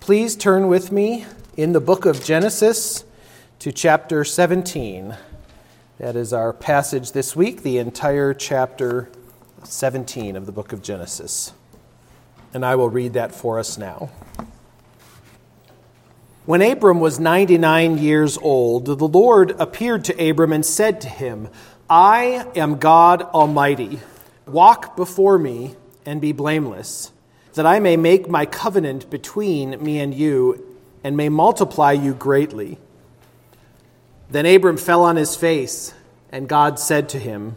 Please turn with me in the book of Genesis to chapter 17. That is our passage this week, the entire chapter 17 of the book of Genesis. And I will read that for us now. When Abram was 99 years old, the Lord appeared to Abram and said to him, I am God Almighty. Walk before me and be blameless, that I may make my covenant between me and you, and may multiply you greatly. Then Abram fell on his face, and God said to him,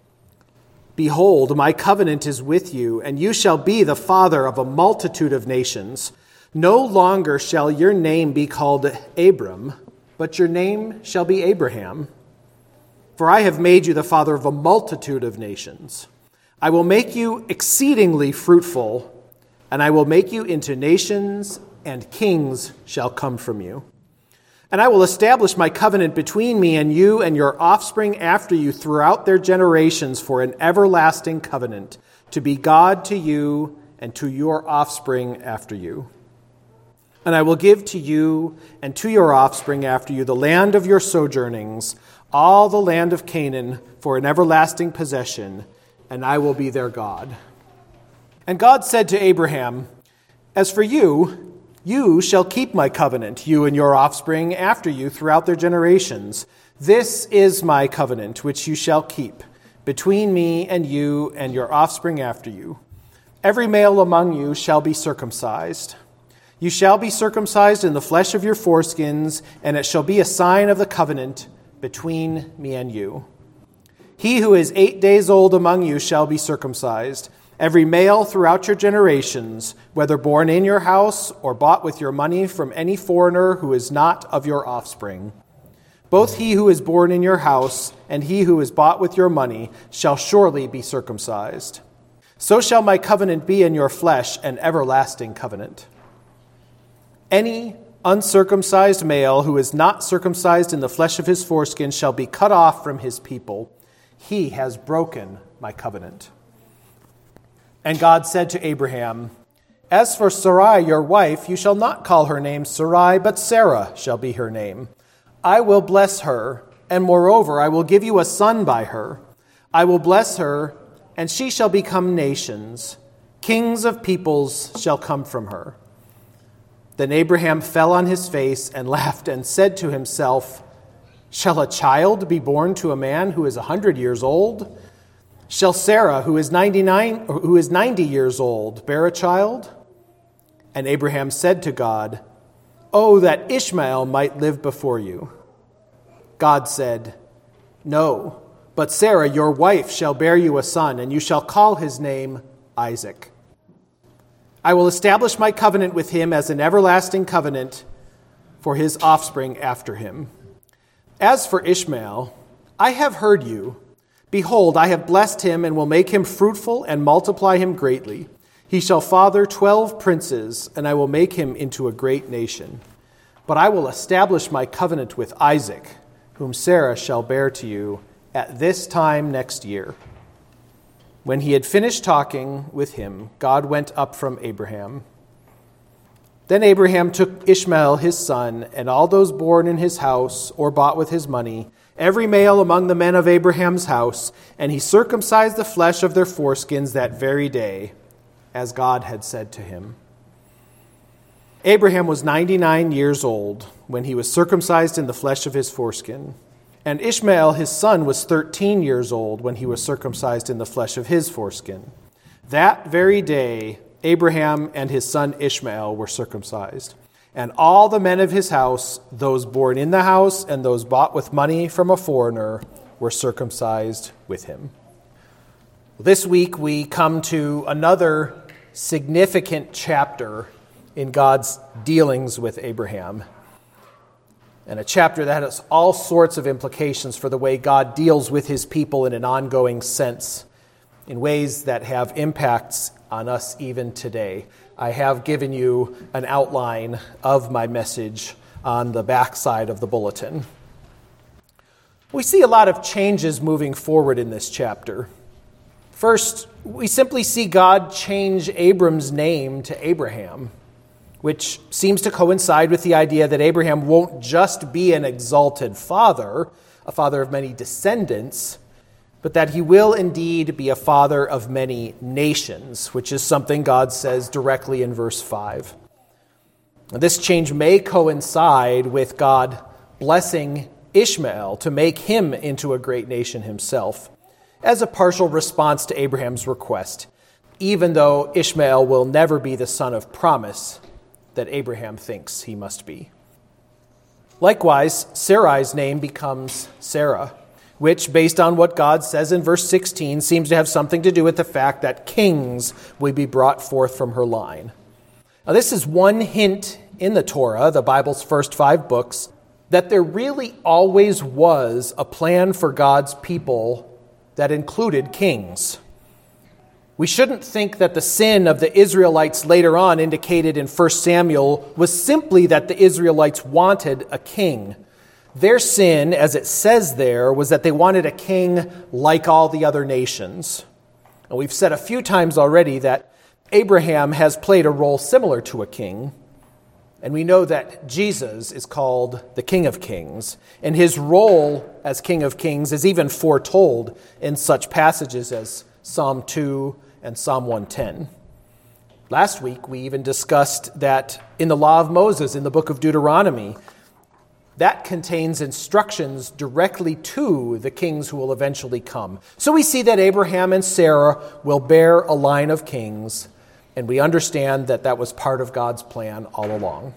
Behold, my covenant is with you, and you shall be the father of a multitude of nations. No longer shall your name be called Abram, but your name shall be Abraham. For I have made you the father of a multitude of nations. I will make you exceedingly fruitful, and I will make you into nations, and kings shall come from you. And I will establish my covenant between me and you and your offspring after you throughout their generations for an everlasting covenant, to be God to you and to your offspring after you. And I will give to you and to your offspring after you the land of your sojournings, all the land of Canaan, for an everlasting possession, and I will be their God. And God said to Abraham, As for you, you shall keep my covenant, you and your offspring after you throughout their generations. This is my covenant, which you shall keep, between me and you and your offspring after you. Every male among you shall be circumcised. You shall be circumcised in the flesh of your foreskins, and it shall be a sign of the covenant between me and you. He who is 8 days old among you shall be circumcised. Every male throughout your generations, whether born in your house or bought with your money from any foreigner who is not of your offspring. Both he who is born in your house and he who is bought with your money shall surely be circumcised. So shall my covenant be in your flesh, an everlasting covenant. Any uncircumcised male who is not circumcised in the flesh of his foreskin shall be cut off from his people. He has broken my covenant. And God said to Abraham, As for Sarai, your wife, you shall not call her name Sarai, but Sarah shall be her name. I will bless her, and moreover, I will give you a son by her. I will bless her, and she shall become nations. Kings of peoples shall come from her. Then Abraham fell on his face and laughed and said to himself, Shall a child be born to a man who is 100 years old? Shall Sarah, who is 90 years old, bear a child? And Abraham said to God, Oh, that Ishmael might live before you. God said, No, but Sarah, your wife, shall bear you a son, and you shall call his name Isaac. I will establish my covenant with him as an everlasting covenant for his offspring after him. As for Ishmael, I have heard you. Behold, I have blessed him and will make him fruitful and multiply him greatly. He shall father 12 princes, and I will make him into a great nation. But I will establish my covenant with Isaac, whom Sarah shall bear to you at this time next year. When he had finished talking with him, God went up from Abraham. Then Abraham took Ishmael his son, and all those born in his house or bought with his money, every male among the men of Abraham's house, and he circumcised the flesh of their foreskins that very day, as God had said to him. Abraham was 99 years old when he was circumcised in the flesh of his foreskin, and Ishmael his son was 13 years old when he was circumcised in the flesh of his foreskin. That very day, Abraham and his son Ishmael were circumcised. And all the men of his house, those born in the house and those bought with money from a foreigner, were circumcised with him. This week we come to another significant chapter in God's dealings with Abraham. And a chapter that has all sorts of implications for the way God deals with his people in an ongoing sense, in ways that have impacts on us even today. I have given you an outline of my message on the backside of the bulletin. We see a lot of changes moving forward in this chapter. First, we simply see God change Abram's name to Abraham. which seems to coincide with the idea that Abraham won't just be an exalted father, a father of many descendants, but that he will indeed be a father of many nations, which is something God says directly in verse 5. This change may coincide with God blessing Ishmael to make him into a great nation himself, as a partial response to Abraham's request, even though Ishmael will never be the son of promise that Abraham thinks he must be. Likewise, Sarai's name becomes Sarah, which, based on what God says in verse 16, seems to have something to do with the fact that kings will be brought forth from her line. Now, this is one hint in the Torah, the Bible's first 5 books, that there really always was a plan for God's people that included kings. We shouldn't think that the sin of the Israelites later on indicated in 1 Samuel was simply that the Israelites wanted a king. Their sin, as it says there, was that they wanted a king like all the other nations. And we've said a few times already that Abraham has played a role similar to a king. And we know that Jesus is called the King of Kings. And his role as King of Kings is even foretold in such passages as Psalm 2 and Psalm 110. Last week, we even discussed that in the law of Moses, in the book of Deuteronomy, that contains instructions directly to the kings who will eventually come. So we see that Abraham and Sarah will bear a line of kings, and we understand that that was part of God's plan all along.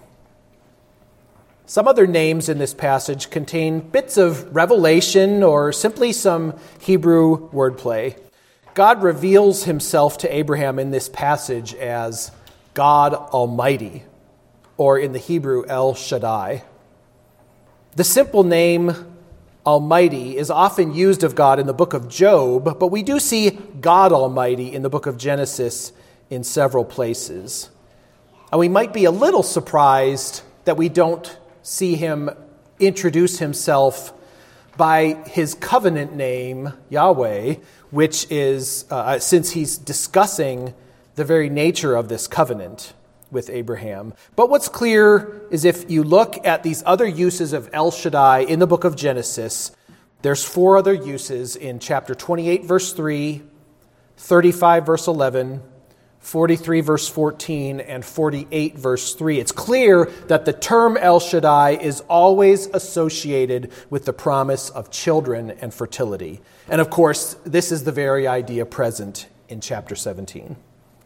Some other names in this passage contain bits of revelation or simply some Hebrew wordplay. God reveals himself to Abraham in this passage as God Almighty, or in the Hebrew, El Shaddai. The simple name Almighty is often used of God in the book of Job, but we do see God Almighty in the book of Genesis in several places. And we might be a little surprised that we don't see him introduce himself by his covenant name, Yahweh, which is, since he's discussing the very nature of this covenant with Abraham. But what's clear is if you look at these other uses of El Shaddai in the book of Genesis, there's 4 other uses in chapter 28, verse 3, 35, verse 11, 43, verse 14, and 48, verse 3. It's clear that the term El Shaddai is always associated with the promise of children and fertility. And of course, this is the very idea present in chapter 17.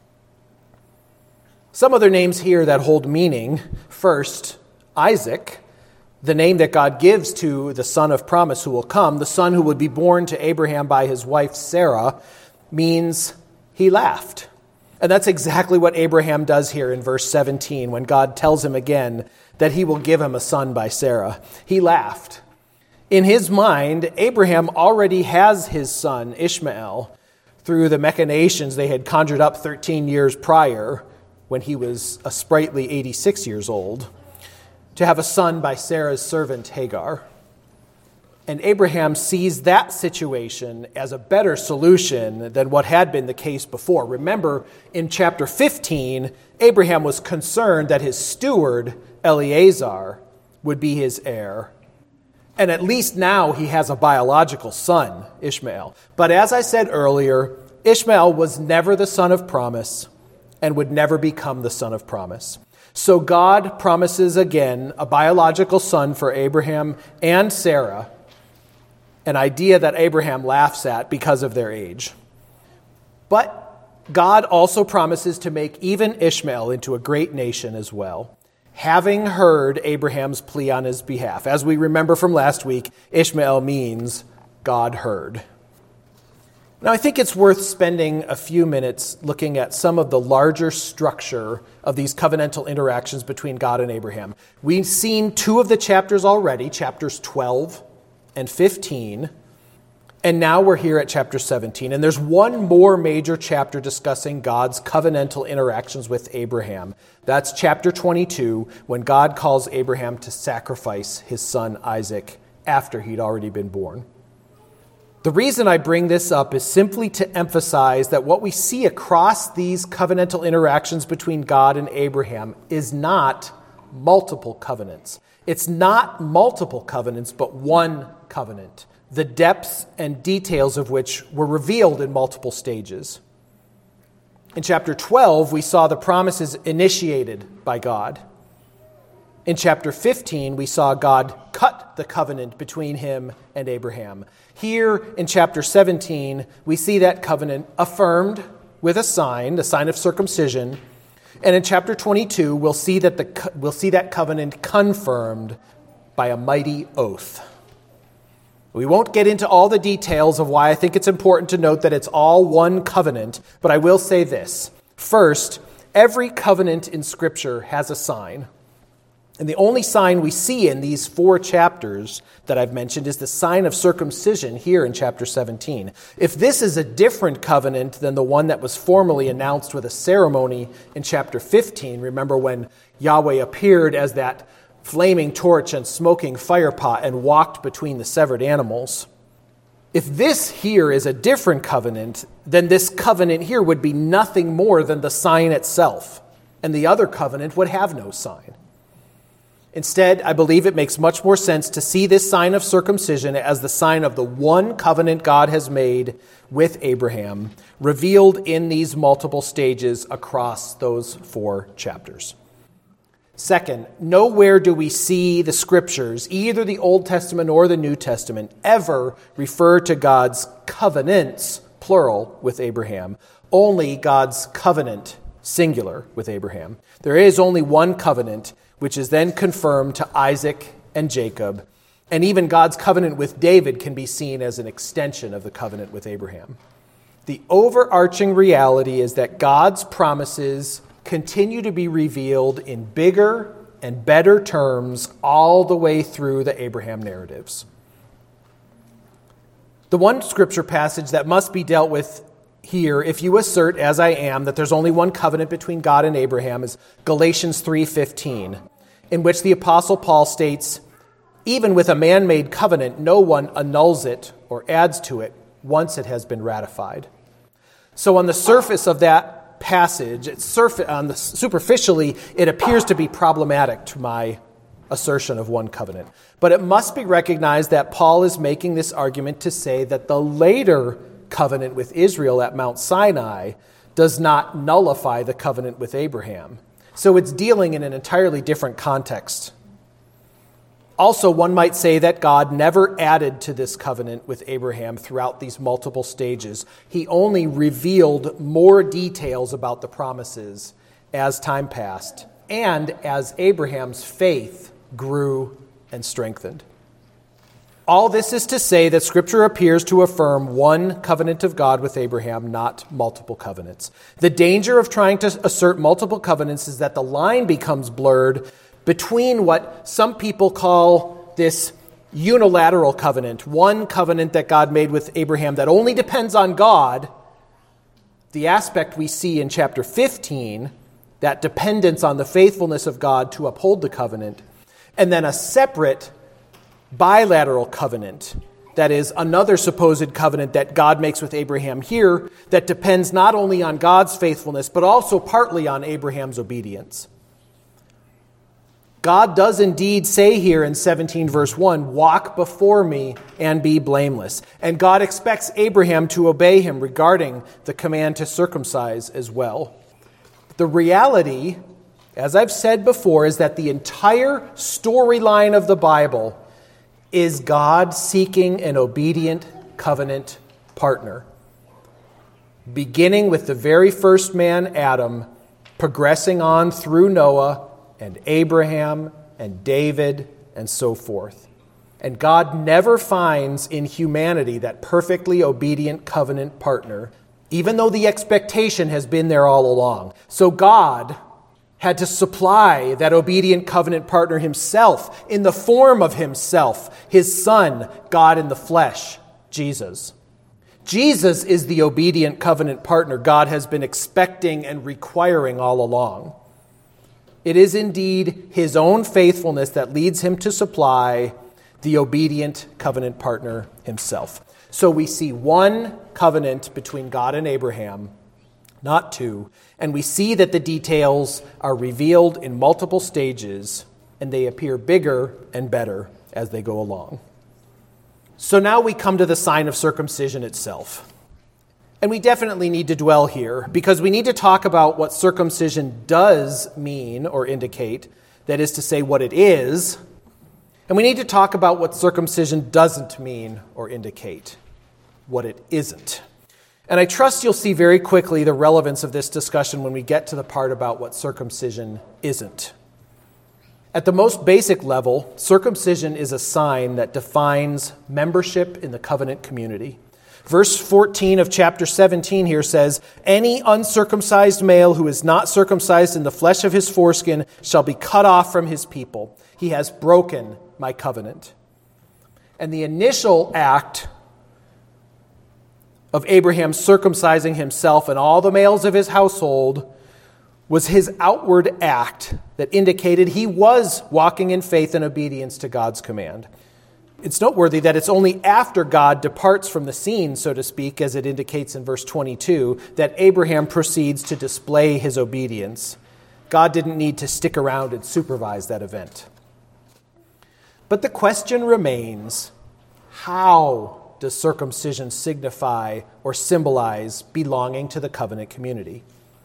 Some other names here that hold meaning. First, Isaac, the name that God gives to the son of promise who will come, the son who would be born to Abraham by his wife Sarah, means he laughed. And that's exactly what Abraham does here in verse 17 when God tells him again that he will give him a son by Sarah. He laughed. In his mind, Abraham already has his son Ishmael through the machinations they had conjured up 13 years prior, when he was a sprightly 86 years old, to have a son by Sarah's servant Hagar. And Abraham sees that situation as a better solution than what had been the case before. Remember, in chapter 15, Abraham was concerned that his steward, Eleazar, would be his heir. And at least now he has a biological son, Ishmael. But as I said earlier, Ishmael was never the son of promise and would never become the son of promise. So God promises again a biological son for Abraham and Sarah, an idea that Abraham laughs at because of their age. But God also promises to make even Ishmael into a great nation as well, having heard Abraham's plea on his behalf. As we remember from last week, Ishmael means God heard. Now, I think it's worth spending a few minutes looking at some of the larger structure of these covenantal interactions between God and Abraham. We've seen 2 of the chapters already, chapters 12 and 15, and now we're here at chapter 17. And there's one more major chapter discussing God's covenantal interactions with Abraham. That's chapter 22, when God calls Abraham to sacrifice his son Isaac after he'd already been born. The reason I bring this up is simply to emphasize that what we see across these covenantal interactions between God and Abraham is not multiple covenants. It's not multiple covenants, but one covenant, the depths and details of which were revealed in multiple stages. In chapter 12, we saw the promises initiated by God. In chapter 15, we saw God cut the covenant between him and Abraham. Here in chapter 17, we see that covenant affirmed with a sign, the sign of circumcision. And in chapter 22, we'll see that covenant confirmed by a mighty oath. We won't get into all the details of why I think it's important to note that it's all one covenant, but I will say this. First, every covenant in Scripture has a sign. And the only sign we see in these 4 chapters that I've mentioned is the sign of circumcision here in chapter 17. If this is a different covenant than the one that was formally announced with a ceremony in chapter 15, remember when Yahweh appeared as that flaming torch and smoking fire pot and walked between the severed animals. If this here is a different covenant, then this covenant here would be nothing more than the sign itself, and the other covenant would have no sign. Instead, I believe it makes much more sense to see this sign of circumcision as the sign of the one covenant God has made with Abraham, revealed in these multiple stages across those 4 chapters. Second, nowhere do we see the Scriptures, either the Old Testament or the New Testament, ever refer to God's covenants, plural, with Abraham. Only God's covenant, singular, with Abraham. There is only one covenant, which is then confirmed to Isaac and Jacob. And even God's covenant with David can be seen as an extension of the covenant with Abraham. The overarching reality is that God's promises continue to be revealed in bigger and better terms all the way through the Abraham narratives. The one Scripture passage that must be dealt with here, if you assert, as I am, that there's only one covenant between God and Abraham, is Galatians 3:15, in which the Apostle Paul states, "Even with a man-made covenant, no one annuls it or adds to it once it has been ratified." So on the surface of that passage, superficially, it appears to be problematic to my assertion of one covenant. But it must be recognized that Paul is making this argument to say that the later covenant with Israel at Mount Sinai does not nullify the covenant with Abraham. So it's dealing in an entirely different context. Also, one might say that God never added to this covenant with Abraham throughout these multiple stages. He only revealed more details about the promises as time passed and as Abraham's faith grew and strengthened. All this is to say that Scripture appears to affirm one covenant of God with Abraham, not multiple covenants. The danger of trying to assert multiple covenants is that the line becomes blurred between what some people call this unilateral covenant, one covenant that God made with Abraham that only depends on God, the aspect we see in chapter 15, that dependence on the faithfulness of God to uphold the covenant, and then a separate bilateral covenant, that is another supposed covenant that God makes with Abraham here that depends not only on God's faithfulness, but also partly on Abraham's obedience. God does indeed say here in 17 verse 1, "Walk before me and be blameless." And God expects Abraham to obey him regarding the command to circumcise as well. The reality, as I've said before, is that the entire storyline of the Bible is God seeking an obedient covenant partner. Beginning with the very first man, Adam, progressing on through Noah, and Abraham, and David, and so forth. And God never finds in humanity that perfectly obedient covenant partner, even though the expectation has been there all along. So God had to supply that obedient covenant partner himself, in the form of himself, his Son, God in the flesh, Jesus. Jesus is the obedient covenant partner God has been expecting and requiring all along. It is indeed his own faithfulness that leads him to supply the obedient covenant partner himself. So we see one covenant between God and Abraham, not two, and we see that the details are revealed in multiple stages, and they appear bigger and better as they go along. So now we come to the sign of circumcision itself. And we definitely need to dwell here, because we need to talk about what circumcision does mean or indicate, that is to say, what it is. And we need to talk about what circumcision doesn't mean or indicate, what it isn't. And I trust you'll see very quickly the relevance of this discussion when we get to the part about what circumcision isn't. At the most basic level, circumcision is a sign that defines membership in the covenant community. Verse 14 of chapter 17 here says, "Any uncircumcised male who is not circumcised in the flesh of his foreskin shall be cut off from his people. He has broken my covenant." And the initial act of Abraham circumcising himself and all the males of his household was his outward act that indicated he was walking in faith and obedience to God's command. It's noteworthy that it's only after God departs from the scene, so to speak, as it indicates in verse 22, that Abraham proceeds to display his obedience. God didn't need to stick around and supervise that event. But the question remains, how does circumcision signify or symbolize belonging to the covenant community?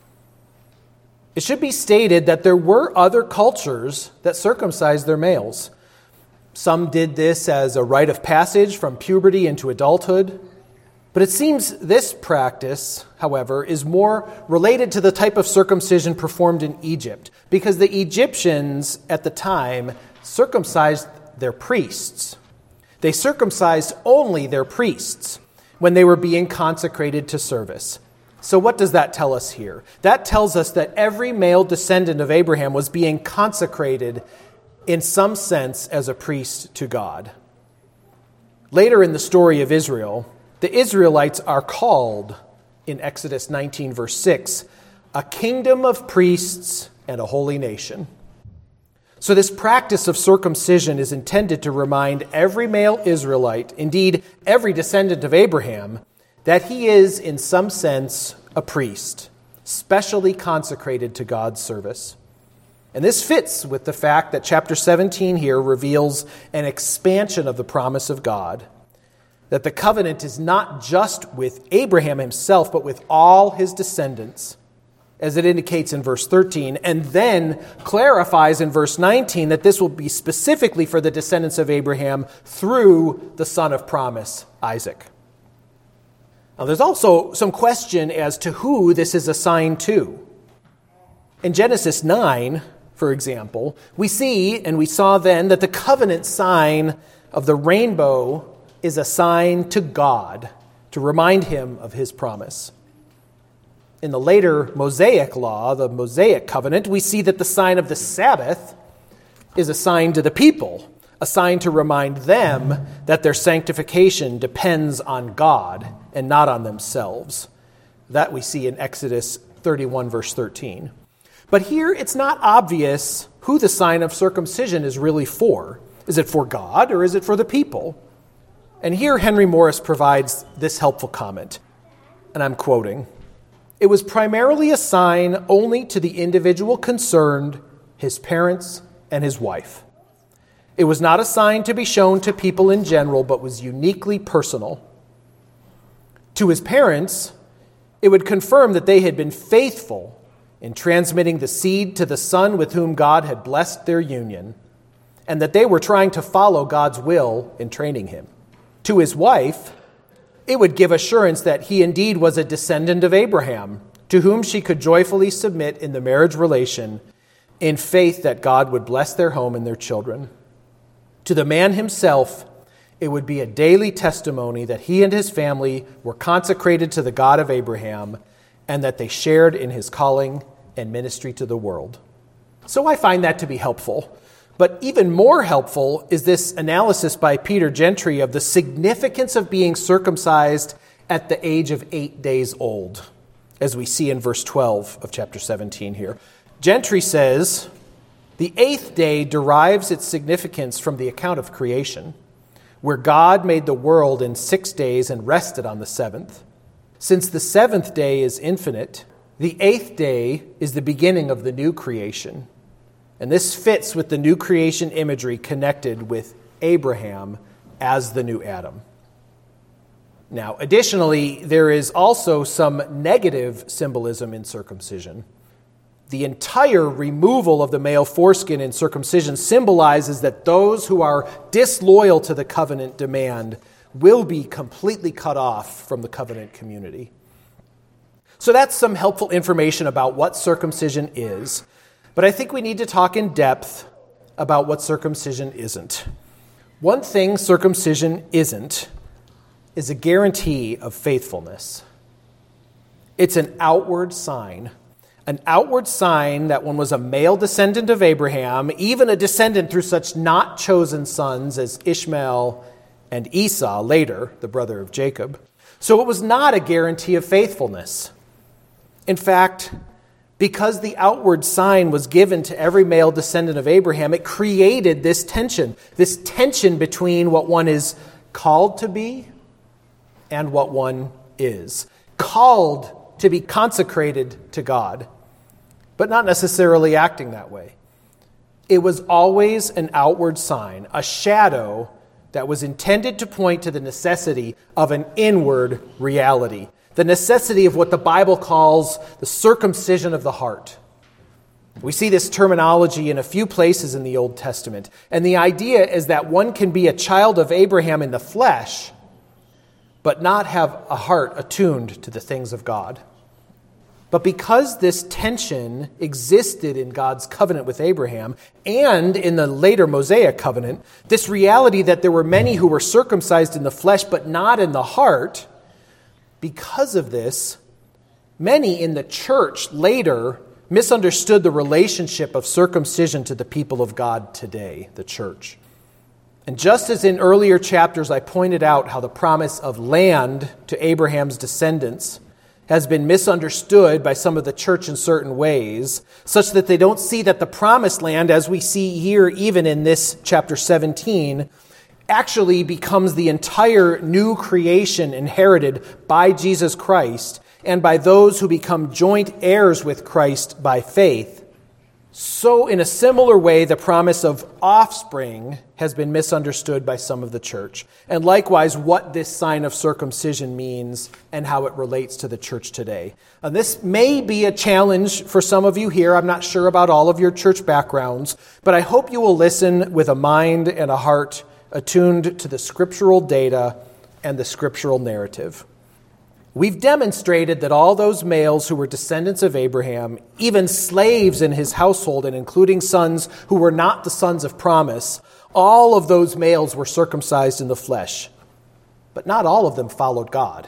It should be stated that there were other cultures that circumcised their males. Some did this as a rite of passage from puberty into adulthood. But it seems this practice, however, is more related to the type of circumcision performed in Egypt, because the Egyptians at the time circumcised their priests. They circumcised only their priests when they were being consecrated to service. So what does that tell us here? That tells us that every male descendant of Abraham was being consecrated in some sense as a priest to God. Later in the story of Israel, the Israelites are called, in Exodus 19, verse 6, a kingdom of priests and a holy nation. So this practice of circumcision is intended to remind every male Israelite, indeed every descendant of Abraham, that he is, in some sense, a priest, specially consecrated to God's service. And this fits with the fact that chapter 17 here reveals an expansion of the promise of God, that the covenant is not just with Abraham himself, but with all his descendants, as it indicates in verse 13, and then clarifies in verse 19 that this will be specifically for the descendants of Abraham through the son of promise, Isaac. Now, there's also some question as to who this is assigned to. In Genesis 9, for example, we saw then that the covenant sign of the rainbow is assigned to God to remind him of his promise. In the later Mosaic law, the Mosaic covenant, we see that the sign of the Sabbath is assigned to the people, assigned to remind them that their sanctification depends on God and not on themselves. That we see in Exodus 31, verse 13. But here it's not obvious who the sign of circumcision is really for. Is it for God or is it for the people? And here Henry Morris provides this helpful comment, and I'm quoting, "It was primarily a sign only to the individual concerned, his parents and his wife. It was not a sign to be shown to people in general, but was uniquely personal. To his parents, it would confirm that they had been faithful in transmitting the seed to the son with whom God had blessed their union, and that they were trying to follow God's will in training him. To his wife, it would give assurance that he indeed was a descendant of Abraham, to whom she could joyfully submit in the marriage relation, in faith that God would bless their home and their children. To the man himself, it would be a daily testimony that he and his family were consecrated to the God of Abraham, and that they shared in his calling and ministry to the world." So I find that to be helpful. But even more helpful is this analysis by Peter Gentry of the significance of being circumcised at the age of 8 days old, as we see in verse 12 of chapter 17 here. Gentry says, "The 8th day derives its significance from the account of creation, where God made the world in 6 days and rested on the seventh. Since the seventh day is infinite, the eighth day is the beginning of the new creation. And this fits with the new creation imagery connected with Abraham as the new Adam. Now, additionally, there is also some negative symbolism in circumcision. The entire removal of the male foreskin in circumcision symbolizes that those who are disloyal to the covenant demand will be completely cut off from the covenant community. So that's some helpful information about what circumcision is, but I think we need to talk in depth about what circumcision isn't. One thing circumcision isn't is a guarantee of faithfulness. It's an outward sign that one was a male descendant of Abraham, even a descendant through such not chosen sons as Ishmael and Esau, later the brother of Jacob. So it was not a guarantee of faithfulness. In fact, because the outward sign was given to every male descendant of Abraham, it created this tension between what one is called to be and what one is. Called to be consecrated to God, but not necessarily acting that way. It was always an outward sign, a shadow that was intended to point to the necessity of an inward reality, the necessity of what the Bible calls the circumcision of the heart. We see this terminology in a few places in the Old Testament, and the idea is that one can be a child of Abraham in the flesh, but not have a heart attuned to the things of God. But because this tension existed in God's covenant with Abraham and in the later Mosaic covenant, this reality that there were many who were circumcised in the flesh but not in the heart, because of this, many in the church later misunderstood the relationship of circumcision to the people of God today, the church. And just as in earlier chapters I pointed out how the promise of land to Abraham's descendants has been misunderstood by some of the church in certain ways, such that they don't see that the promised land, as we see here even in this chapter 17, actually becomes the entire new creation inherited by Jesus Christ and by those who become joint heirs with Christ by faith. So in a similar way, the promise of offspring has been misunderstood by some of the church. And likewise, what this sign of circumcision means and how it relates to the church today. And this may be a challenge for some of you here. I'm not sure about all of your church backgrounds, but I hope you will listen with a mind and a heart attuned to the scriptural data and the scriptural narrative. We've demonstrated that all those males who were descendants of Abraham, even slaves in his household and including sons who were not the sons of promise, all of those males were circumcised in the flesh. But not all of them followed God.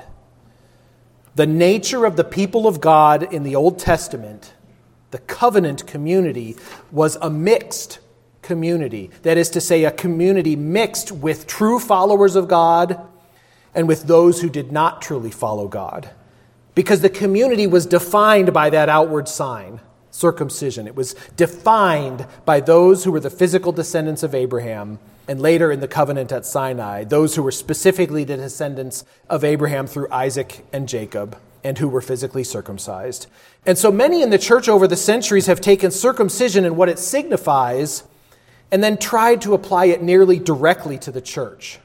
The nature of the people of God in the Old Testament, the covenant community, was a mixed community. That is to say, a community mixed with true followers of God and with those who did not truly follow God. Because the community was defined by that outward sign, circumcision. It was defined by those who were the physical descendants of Abraham, and later in the covenant at Sinai, those who were specifically the descendants of Abraham through Isaac and Jacob, and who were physically circumcised. And so many in the church over the centuries have taken circumcision and what it signifies, and then tried to apply it nearly directly to the church.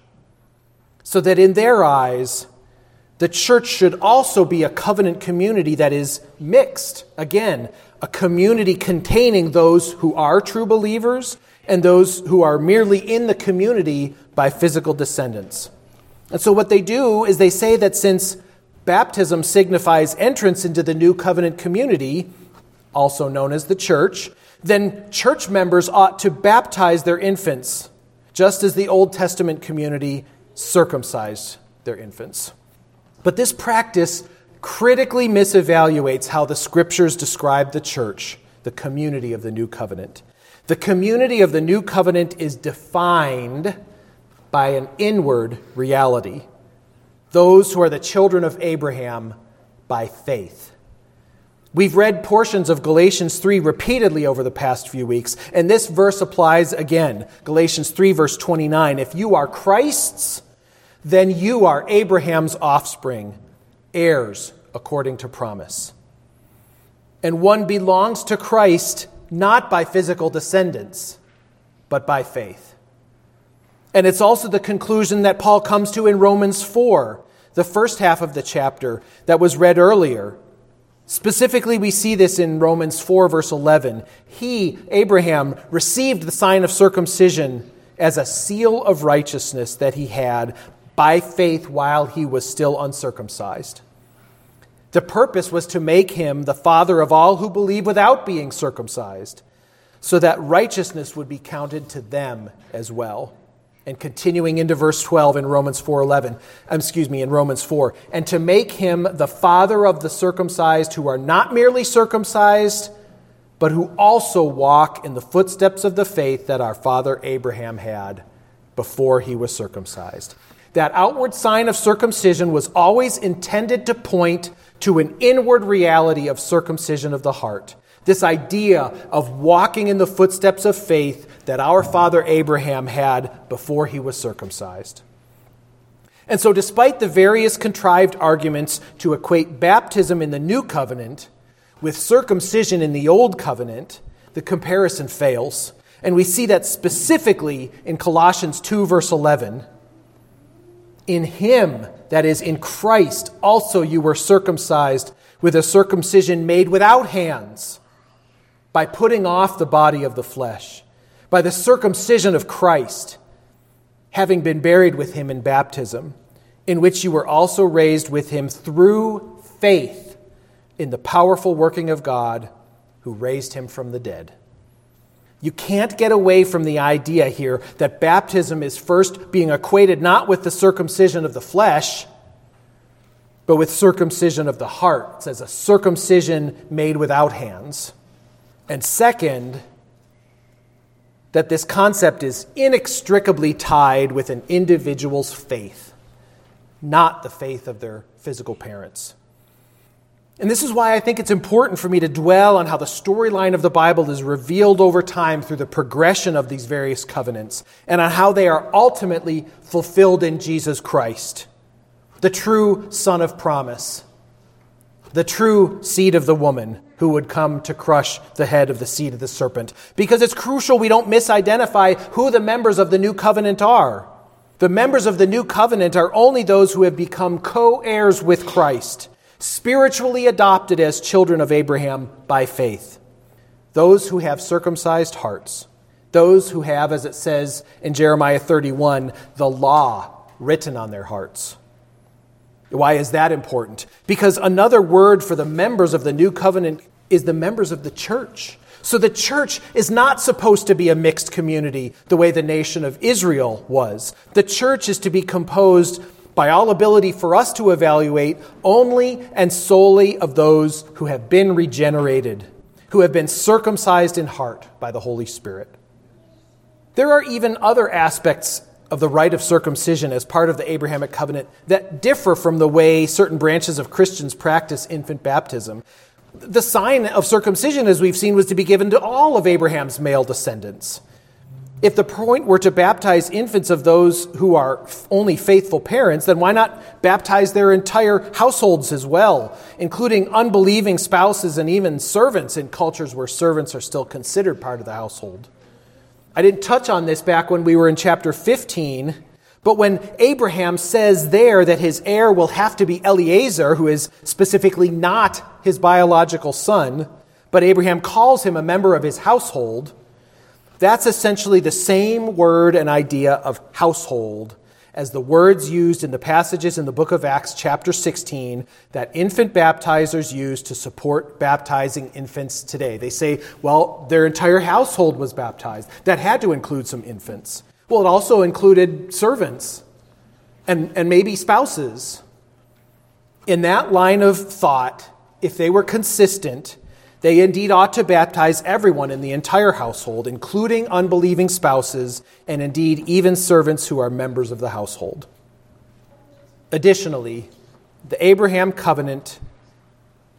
So that in their eyes, the church should also be a covenant community that is mixed. Again, a community containing those who are true believers and those who are merely in the community by physical descendants. And so what they do is they say that since baptism signifies entrance into the new covenant community, also known as the church, then church members ought to baptize their infants, just as the Old Testament community circumcised their infants. But this practice critically misevaluates how the scriptures describe the church, the community of the new covenant. The community of the new covenant is defined by an inward reality. Those who are the children of Abraham by faith. We've read portions of Galatians 3 repeatedly over the past few weeks, and this verse applies again. Galatians 3 verse 29, if you are Christ's, then you are Abraham's offspring, heirs according to promise. And one belongs to Christ not by physical descendants, but by faith. And it's also the conclusion that Paul comes to in Romans 4, the first half of the chapter that was read earlier. Specifically, we see this in Romans 4, verse 11. He, Abraham, received the sign of circumcision as a seal of righteousness that he had by faith while he was still uncircumcised. The purpose was to make him the father of all who believe without being circumcised, so that righteousness would be counted to them as well. And continuing into verse 12 in Romans 4, and to make him the father of the circumcised who are not merely circumcised, but who also walk in the footsteps of the faith that our father Abraham had before he was circumcised. That outward sign of circumcision was always intended to point to an inward reality of circumcision of the heart. This idea of walking in the footsteps of faith that our father Abraham had before he was circumcised. And so despite the various contrived arguments to equate baptism in the new covenant with circumcision in the old covenant, the comparison fails. And we see that specifically in Colossians 2, verse 11. In him, that is, in Christ, also you were circumcised with a circumcision made without hands, by putting off the body of the flesh, by the circumcision of Christ, having been buried with him in baptism, in which you were also raised with him through faith in the powerful working of God who raised him from the dead. You can't get away from the idea here that baptism is first being equated not with the circumcision of the flesh, but with circumcision of the heart. It says a circumcision made without hands. And second, that this concept is inextricably tied with an individual's faith, not the faith of their physical parents. And this is why I think it's important for me to dwell on how the storyline of the Bible is revealed over time through the progression of these various covenants, and on how they are ultimately fulfilled in Jesus Christ, the true Son of promise, the true seed of the woman who would come to crush the head of the seed of the serpent. Because it's crucial we don't misidentify who the members of the new covenant are. The members of the new covenant are only those who have become co-heirs with Christ, spiritually adopted as children of Abraham by faith. Those who have circumcised hearts. Those who have, as it says in Jeremiah 31, the law written on their hearts. Why is that important? Because another word for the members of the new covenant is the members of the church. So the church is not supposed to be a mixed community the way the nation of Israel was. The church is to be composed, by all ability for us to evaluate, only and solely of those who have been regenerated, who have been circumcised in heart by the Holy Spirit. There are even other aspects of the rite of circumcision as part of the Abrahamic covenant that differ from the way certain branches of Christians practice infant baptism. The sign of circumcision, as we've seen, was to be given to all of Abraham's male descendants. If the point were to baptize infants of those who are only faithful parents, then why not baptize their entire households as well, including unbelieving spouses and even servants in cultures where servants are still considered part of the household? I didn't touch on this back when we were in chapter 15, but when Abraham says there that his heir will have to be Eliezer, who is specifically not his biological son, but Abraham calls him a member of his household, that's essentially the same word and idea of household as the words used in the passages in the book of Acts chapter 16 that infant baptizers use to support baptizing infants today. They say, well, their entire household was baptized. That had to include some infants. Well, it also included servants and maybe spouses. In that line of thought, if they were consistent, they indeed ought to baptize everyone in the entire household, including unbelieving spouses, and indeed even servants who are members of the household. Additionally, the Abraham covenant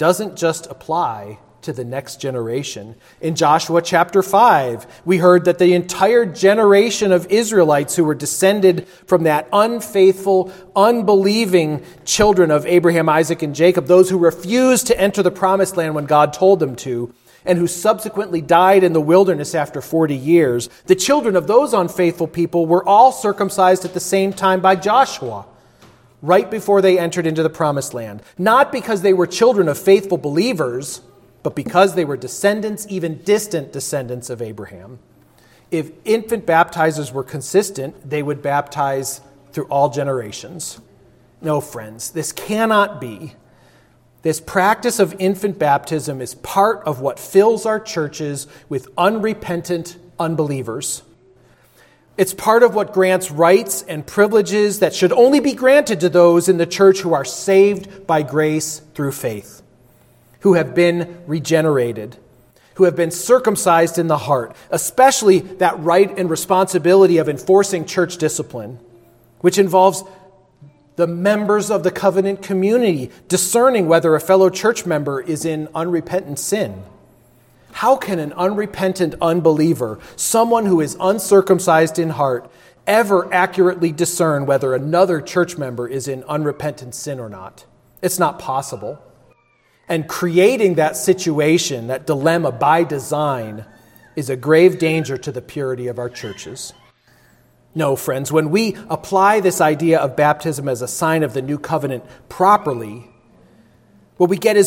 doesn't just apply to the next generation. In Joshua chapter 5, we heard that the entire generation of Israelites who were descended from that unfaithful, unbelieving children of Abraham, Isaac, and Jacob, those who refused to enter the promised land when God told them to, and who subsequently died in the wilderness after 40 years, the children of those unfaithful people were all circumcised at the same time by Joshua, right before they entered into the promised land. Not because they were children of faithful believers, but because they were descendants, even distant descendants of Abraham. If infant baptizers were consistent, they would baptize through all generations. No, friends, this cannot be. This practice of infant baptism is part of what fills our churches with unrepentant unbelievers. It's part of what grants rights and privileges that should only be granted to those in the church who are saved by grace through faith, who have been regenerated, who have been circumcised in the heart, especially that right and responsibility of enforcing church discipline, which involves the members of the covenant community discerning whether a fellow church member is in unrepentant sin. How can an unrepentant unbeliever, someone who is uncircumcised in heart, ever accurately discern whether another church member is in unrepentant sin or not? It's not possible. And creating that situation, that dilemma by design, is a grave danger to the purity of our churches. No, friends, when we apply this idea of baptism as a sign of the new covenant properly, what we get is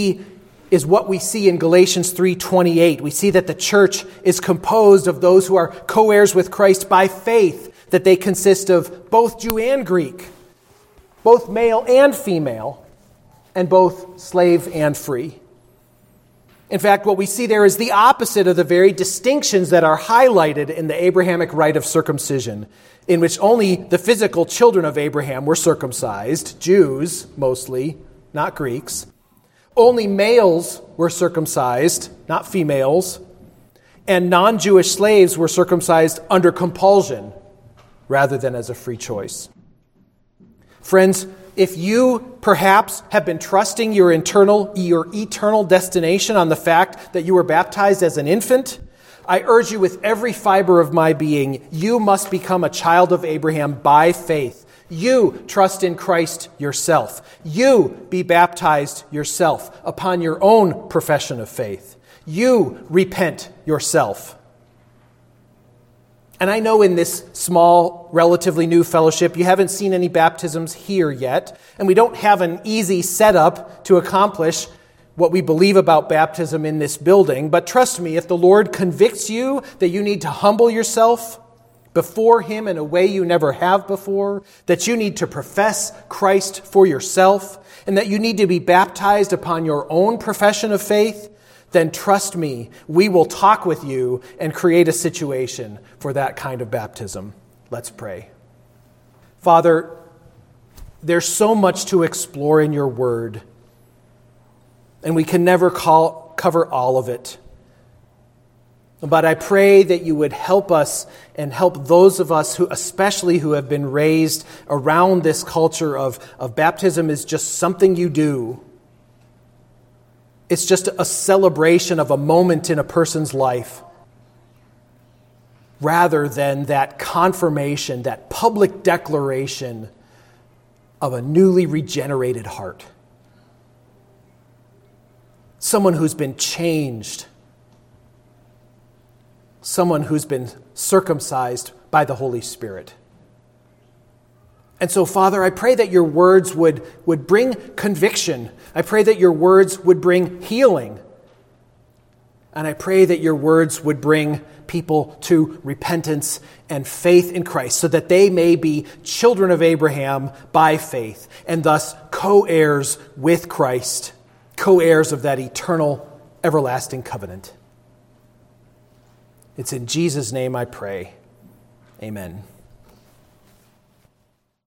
what we see in Galatians 3:28. We see that the church is composed of those who are co-heirs with Christ by faith, that they consist of both Jew and Greek, both male and female, and both slave and free. In fact, what we see there is the opposite of the very distinctions that are highlighted in the Abrahamic rite of circumcision, in which only the physical children of Abraham were circumcised, Jews mostly, not Greeks. Only males were circumcised, not females, and non-Jewish slaves were circumcised under compulsion rather than as a free choice. Friends, if you perhaps have been trusting your eternal destination on the fact that you were baptized as an infant, I urge you with every fiber of my being, you must become a child of Abraham by faith. You trust in Christ yourself. You be baptized yourself upon your own profession of faith. You repent yourself. And I know in this small, relatively new fellowship, you haven't seen any baptisms here yet, and we don't have an easy setup to accomplish what we believe about baptism in this building. But trust me, if the Lord convicts you that you need to humble yourself before Him in a way you never have before, that you need to profess Christ for yourself, and that you need to be baptized upon your own profession of faith, then trust me, we will talk with you and create a situation for that kind of baptism. Let's pray. Father, there's so much to explore in your word, and we can never cover all of it. But I pray that you would help us and help those of us who have been raised around this culture of baptism is just something you do. It's just a celebration of a moment in a person's life, rather than that confirmation, that public declaration of a newly regenerated heart. Someone who's been changed. Someone who's been circumcised by the Holy Spirit. And so, Father, I pray that your words would bring conviction. I pray that your words would bring healing. And I pray that your words would bring people to repentance and faith in Christ, so that they may be children of Abraham by faith, and thus co-heirs with Christ, co-heirs of that eternal, everlasting covenant. It's in Jesus' name I pray. Amen.